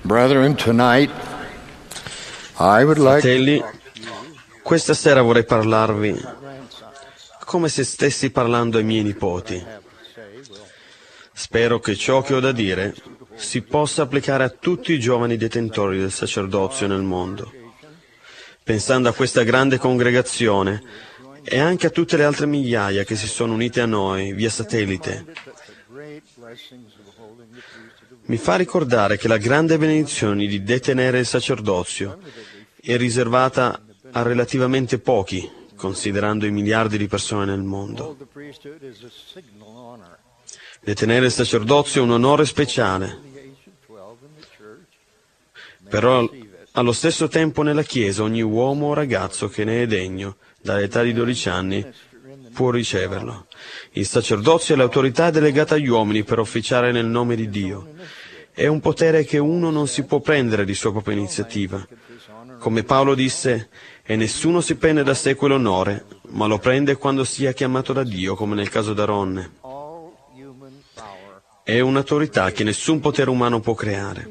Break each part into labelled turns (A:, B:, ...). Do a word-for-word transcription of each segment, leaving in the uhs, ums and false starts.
A: Brethren, tonight I would like
B: Fratelli, questa sera vorrei parlarvi come se stessi parlando ai miei nipoti. Spero che ciò che ho da dire si possa applicare a tutti i giovani detentori del sacerdozio nel mondo. Pensando a questa grande congregazione e anche a tutte le altre migliaia che si sono unite a noi via satellite, mi fa ricordare che la grande benedizione di detenere il sacerdozio è riservata a relativamente pochi, considerando i miliardi di persone nel mondo. Detenere il sacerdozio è un onore speciale, però allo stesso tempo nella Chiesa ogni uomo o ragazzo che ne è degno, dall'età di dodici anni, può riceverlo. Il sacerdozio è l'autorità delegata agli uomini per officiare nel nome di Dio. È un potere che uno non si può prendere di sua propria iniziativa. Come Paolo disse, e nessuno si prende da sé quell'onore, ma lo prende quando sia chiamato da Dio, come nel caso d'Aaronne. È un'autorità che nessun potere umano può creare.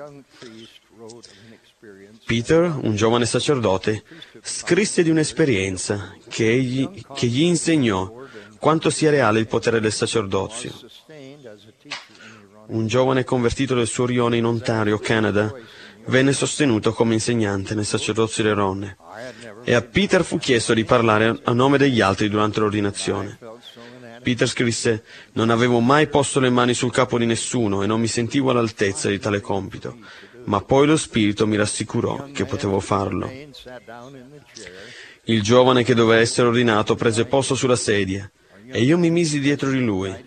B: Peter, un giovane sacerdote, scrisse di un'esperienza che, egli, che gli insegnò quanto sia reale il potere del sacerdozio. Un giovane convertito del suo rione in Ontario, Canada, venne sostenuto come insegnante nel sacerdozio di Aaronne e a Peter fu chiesto di parlare a nome degli altri durante l'ordinazione. Peter scrisse: «Non avevo mai posto le mani sul capo di nessuno e non mi sentivo all'altezza di tale compito, ma poi lo Spirito mi rassicurò che potevo farlo». Il giovane che doveva essere ordinato prese posto sulla sedia e io mi misi dietro di lui.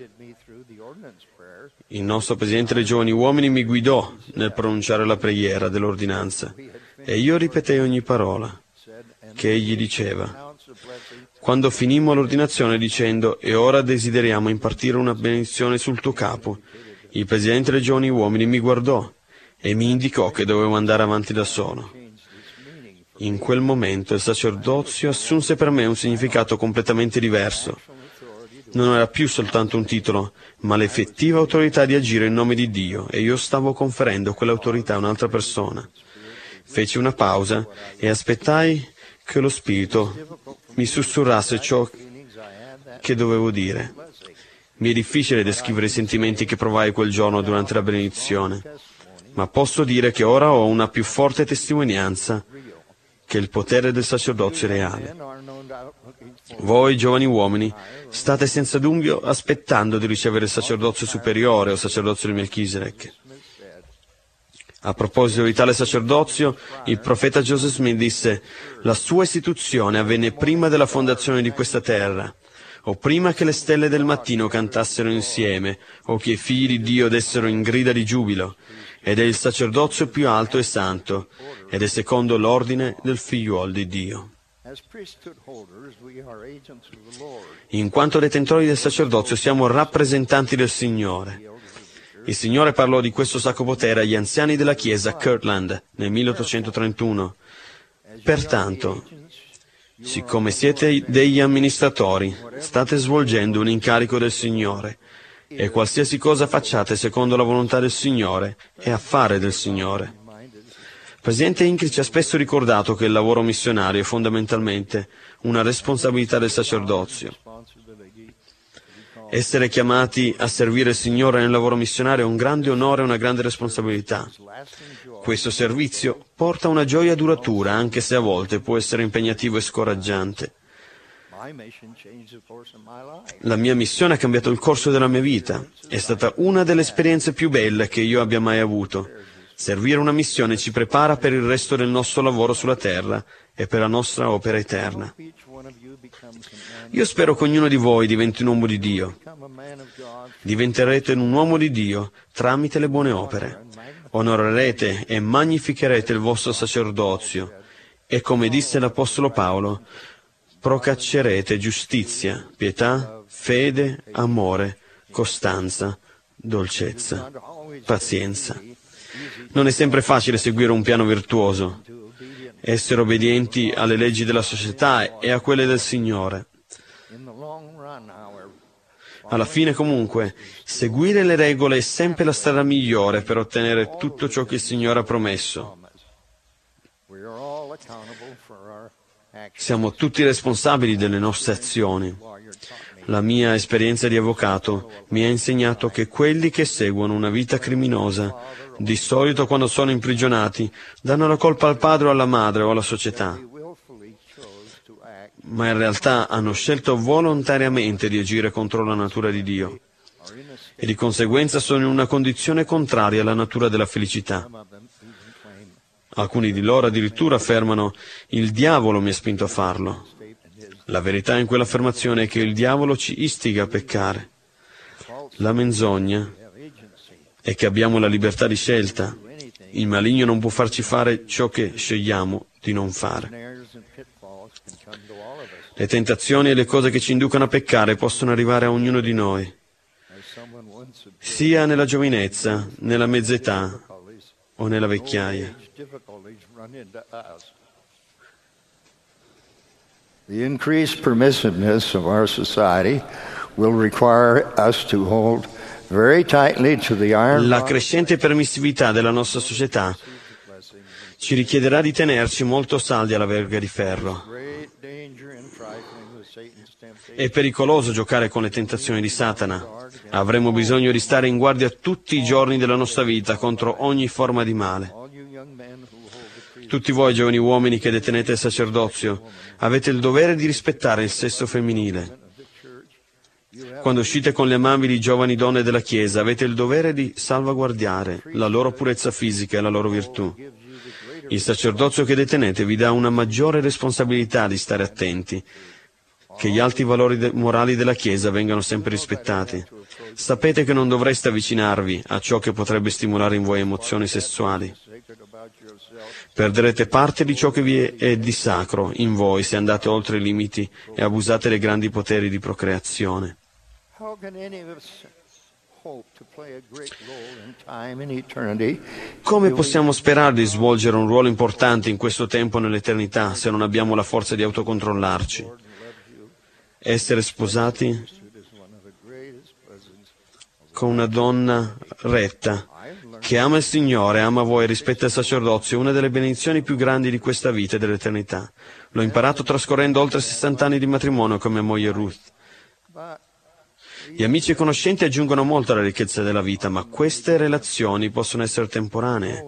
B: Il nostro Presidente dei Giovani Uomini mi guidò nel pronunciare la preghiera dell'ordinanza e io ripetei ogni parola che egli diceva. Quando finimmo l'ordinazione dicendo: «E ora desideriamo impartire una benedizione sul tuo capo», il Presidente dei Giovani Uomini mi guardò e mi indicò che dovevo andare avanti da solo. In quel momento il sacerdozio assunse per me un significato completamente diverso. Non era più soltanto un titolo, ma l'effettiva autorità di agire in nome di Dio, e io stavo conferendo quell'autorità a un'altra persona. Feci una pausa e aspettai che lo Spirito mi sussurrasse ciò che dovevo dire. Mi è difficile descrivere i sentimenti che provai quel giorno durante la benedizione, ma posso dire che ora ho una più forte testimonianza che il potere del sacerdozio è reale. Voi, giovani uomini, state senza dubbio aspettando di ricevere il sacerdozio superiore o sacerdozio di Melchisedec. A proposito di tale sacerdozio, il profeta Joseph Smith disse: «La sua istituzione avvenne prima della fondazione di questa terra, o prima che le stelle del mattino cantassero insieme, o che i figli di Dio dessero in grida di giubilo, ed è il sacerdozio più alto e santo, ed è secondo l'ordine del figliuolo di Dio». In quanto detentori del sacerdozio siamo rappresentanti del Signore. Il Signore parlò di questo sacro potere agli anziani della Chiesa a Kirtland nel milleottocentotrentuno. Pertanto, siccome siete degli amministratori, state svolgendo un incarico del Signore, e qualsiasi cosa facciate secondo la volontà del Signore è affare del Signore. Presidente Hinckley ci ha spesso ricordato che il lavoro missionario è fondamentalmente una responsabilità del sacerdozio. Essere chiamati a servire il Signore nel lavoro missionario è un grande onore e una grande responsabilità. Questo servizio porta una gioia duratura, anche se a volte può essere impegnativo e scoraggiante. La mia missione ha cambiato il corso della mia vita. È stata una delle esperienze più belle che io abbia mai avuto. Servire una missione ci prepara per il resto del nostro lavoro sulla terra e per la nostra opera eterna. Io spero che ognuno di voi diventi un uomo di Dio. Diventerete un uomo di Dio tramite le buone opere. Onorerete e magnificherete il vostro sacerdozio e, come disse l'Apostolo Paolo, procaccerete giustizia, pietà, fede, amore, costanza, dolcezza, pazienza. Non è sempre facile seguire un piano virtuoso, essere obbedienti alle leggi della società e a quelle del Signore. Alla fine, comunque, seguire le regole è sempre la strada migliore per ottenere tutto ciò che il Signore ha promesso. Siamo tutti responsabili delle nostre azioni. La mia esperienza di avvocato mi ha insegnato che quelli che seguono una vita criminosa, di solito quando sono imprigionati, danno la colpa al padre o alla madre o alla società. Ma in realtà hanno scelto volontariamente di agire contro la natura di Dio e di conseguenza sono in una condizione contraria alla natura della felicità. Alcuni di loro addirittura affermano: il diavolo mi ha spinto a farlo. La verità in quell'affermazione è che il diavolo ci istiga a peccare. La menzogna è che abbiamo la libertà di scelta. Il maligno non può farci fare ciò che scegliamo di non fare. Le tentazioni e le cose che ci inducono a peccare possono arrivare a ognuno di noi, sia nella giovinezza, nella mezz'età o nella vecchiaia.
A: The increased permissiveness of our society will require us to hold very tightly to the iron
B: La crescente permissività della nostra società ci richiederà di tenerci molto saldi alla verga di ferro. È pericoloso giocare con le tentazioni di Satana. Avremo bisogno di stare in guardia tutti i giorni della nostra vita contro ogni forma di male. Tutti voi giovani uomini che detenete il sacerdozio, avete il dovere di rispettare il sesso femminile. Quando uscite con le amabili giovani donne della Chiesa, avete il dovere di salvaguardare la loro purezza fisica e la loro virtù. Il sacerdozio che detenete vi dà una maggiore responsabilità di stare attenti, che gli alti valori de- morali della Chiesa vengano sempre rispettati. Sapete che non dovreste avvicinarvi a ciò che potrebbe stimolare in voi emozioni sessuali. Perderete parte di ciò che vi è, è di sacro in voi se andate oltre i limiti e abusate dei grandi poteri di procreazione. Come possiamo sperare di svolgere un ruolo importante in questo tempo nell'eternità se non abbiamo la forza di autocontrollarci? Essere sposati con una donna retta, che ama il Signore, ama voi e rispetta il sacerdozio, è una delle benedizioni più grandi di questa vita e dell'eternità. L'ho imparato trascorrendo oltre sessanta anni di matrimonio con mia moglie Ruth. Gli amici e conoscenti aggiungono molto alla ricchezza della vita, ma queste relazioni possono essere temporanee.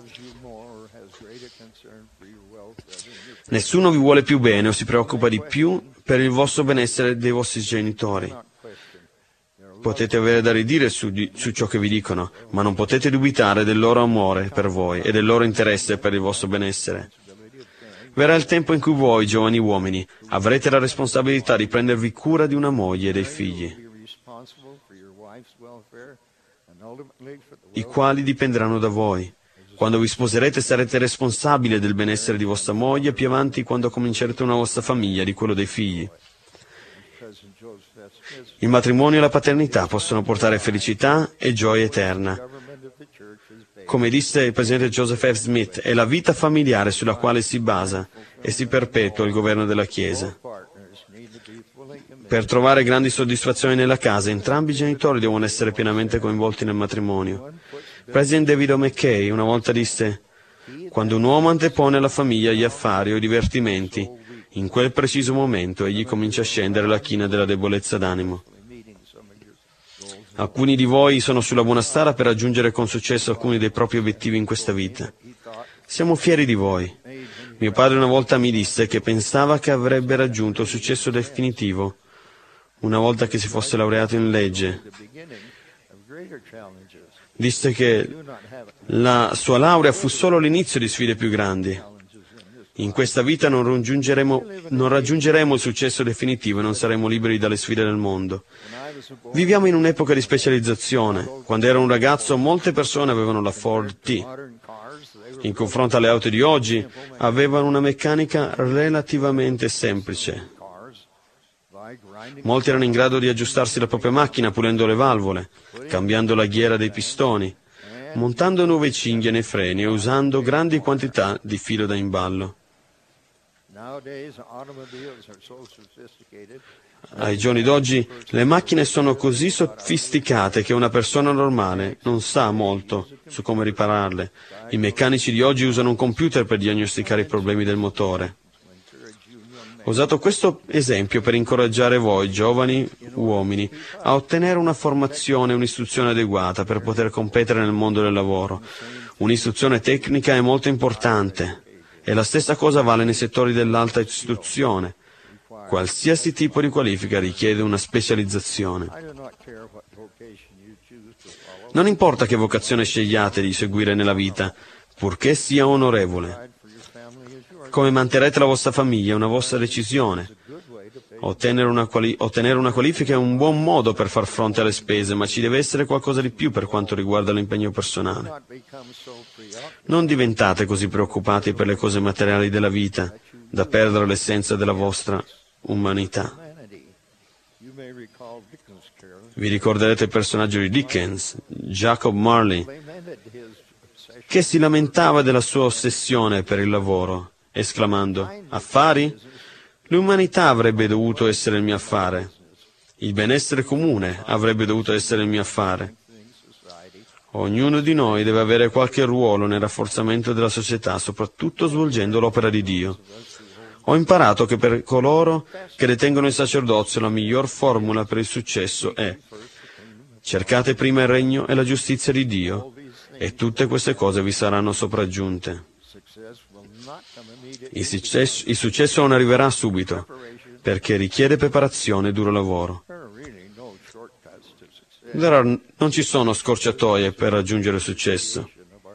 B: Nessuno vi vuole più bene o si preoccupa di più per il vostro benessere dei vostri genitori. Potete avere da ridire su, di, su ciò che vi dicono, ma non potete dubitare del loro amore per voi e del loro interesse per il vostro benessere. Verrà il tempo in cui voi, giovani uomini, avrete la responsabilità di prendervi cura di una moglie e dei figli, i quali dipenderanno da voi. Quando vi sposerete sarete responsabili del benessere di vostra moglie, più avanti quando comincerete una vostra famiglia, di quello dei figli. Il matrimonio e la paternità possono portare felicità e gioia eterna. Come disse il presidente Joseph F. Smith, è la vita familiare sulla quale si basa e si perpetua il governo della Chiesa. Per trovare grandi soddisfazioni nella casa, entrambi i genitori devono essere pienamente coinvolti nel matrimonio. President David O. McKay una volta disse: quando un uomo antepone alla famiglia gli affari o i divertimenti, in quel preciso momento egli comincia a scendere la china della debolezza d'animo. Alcuni di voi sono sulla buona strada per raggiungere con successo alcuni dei propri obiettivi in questa vita. Siamo fieri di voi. Mio padre una volta mi disse che pensava che avrebbe raggiunto il successo definitivo una volta che si fosse laureato in legge. Disse che la sua laurea fu solo l'inizio di sfide più grandi. In questa vita non raggiungeremo, non raggiungeremo il successo definitivo e non saremo liberi dalle sfide del mondo. Viviamo in un'epoca di specializzazione. Quando ero un ragazzo molte persone avevano la Ford T. In confronto alle auto di oggi avevano una meccanica relativamente semplice. Molti erano in grado di aggiustarsi la propria macchina pulendo le valvole, cambiando la ghiera dei pistoni, montando nuove cinghie nei freni e usando grandi quantità di filo da imballo. Ai giorni d'oggi le macchine sono così sofisticate che una persona normale non sa molto su come ripararle. I meccanici di oggi usano un computer per diagnosticare i problemi del motore. Ho usato questo esempio per incoraggiare voi, giovani uomini, a ottenere una formazione e un'istruzione adeguata per poter competere nel mondo del lavoro. Un'istruzione tecnica è molto importante e la stessa cosa vale nei settori dell'alta istruzione. Qualsiasi tipo di qualifica richiede una specializzazione. Non importa che vocazione scegliate di seguire nella vita, purché sia onorevole. Come manterrete la vostra famiglia è una vostra decisione. Ottenere una, quali- ottenere una qualifica è un buon modo per far fronte alle spese, ma ci deve essere qualcosa di più per quanto riguarda l'impegno personale. Non diventate così preoccupati per le cose materiali della vita da perdere l'essenza della vostra umanità. Vi ricorderete il personaggio di Dickens, Jacob Marley, che si lamentava della sua ossessione per il lavoro, esclamando: affari? L'umanità avrebbe dovuto essere il mio affare. Il benessere comune avrebbe dovuto essere il mio affare. Ognuno di noi deve avere qualche ruolo nel rafforzamento della società, soprattutto svolgendo l'opera di Dio. Ho imparato che per coloro che detengono il sacerdozio la miglior formula per il successo è: cercate prima il regno e la giustizia di Dio, e tutte queste cose vi saranno sopraggiunte. Il successo, il successo non arriverà subito, perché richiede preparazione e duro lavoro. Non ci sono scorciatoie per raggiungere il successo.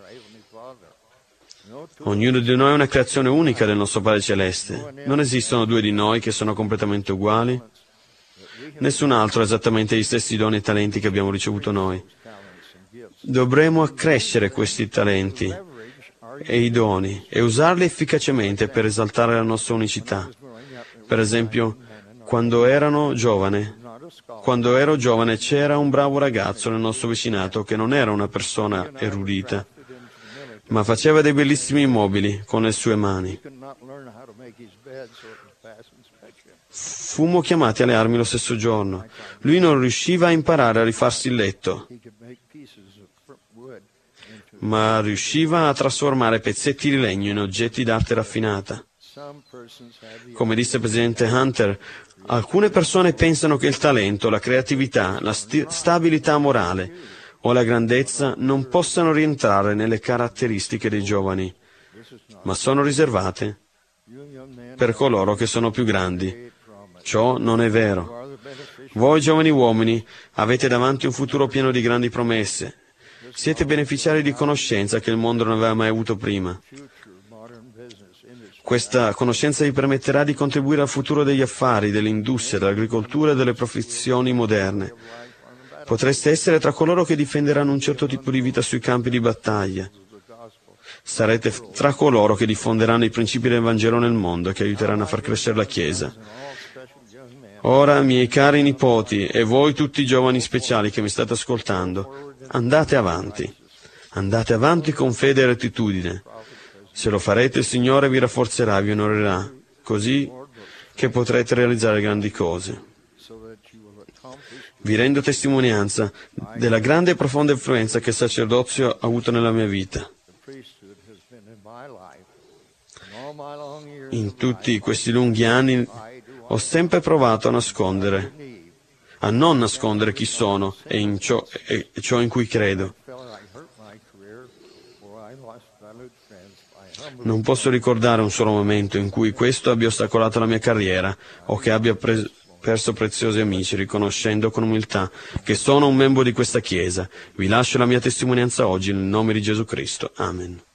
B: Ognuno di noi è una creazione unica del nostro Padre Celeste. Non esistono due di noi che sono completamente uguali. Nessun altro ha esattamente gli stessi doni e talenti che abbiamo ricevuto noi. Dovremo accrescere questi talenti e i doni e usarli efficacemente per esaltare la nostra unicità. Per esempio, quando erano giovane, quando ero giovane c'era un bravo ragazzo nel nostro vicinato che non era una persona erudita, ma faceva dei bellissimi mobili con le sue mani. Fummo chiamati alle armi lo stesso giorno. Lui non riusciva a imparare a rifarsi il letto, ma riusciva a trasformare pezzetti di legno in oggetti d'arte raffinata. Come disse il presidente Hunter, alcune persone pensano che il talento, la creatività, la sti- stabilità morale o la grandezza non possano rientrare nelle caratteristiche dei giovani, ma sono riservate per coloro che sono più grandi. Ciò non è vero. Voi giovani uomini avete davanti un futuro pieno di grandi promesse. Siete beneficiari di conoscenza che il mondo non aveva mai avuto prima. Questa conoscenza vi permetterà di contribuire al futuro degli affari, dell'industria, dell'agricoltura e delle professioni moderne. Potreste essere tra coloro che difenderanno un certo tipo di vita sui campi di battaglia. Sarete tra coloro che diffonderanno i principi del Vangelo nel mondo e che aiuteranno a far crescere la Chiesa. Ora, miei cari nipoti, e voi tutti i giovani speciali che mi state ascoltando, andate avanti. Andate avanti con fede e rettitudine. Se lo farete, il Signore vi rafforzerà e vi onorerà, così che potrete realizzare grandi cose. Vi rendo testimonianza della grande e profonda influenza che il sacerdozio ha avuto nella mia vita. In tutti questi lunghi anni ho sempre provato a nascondere, a non nascondere chi sono e, in ciò, e ciò in cui credo. Non posso ricordare un solo momento in cui questo abbia ostacolato la mia carriera o che abbia preso perso preziosi amici, riconoscendo con umiltà che sono un membro di questa Chiesa. Vi lascio la mia testimonianza oggi nel nome di Gesù Cristo. Amen.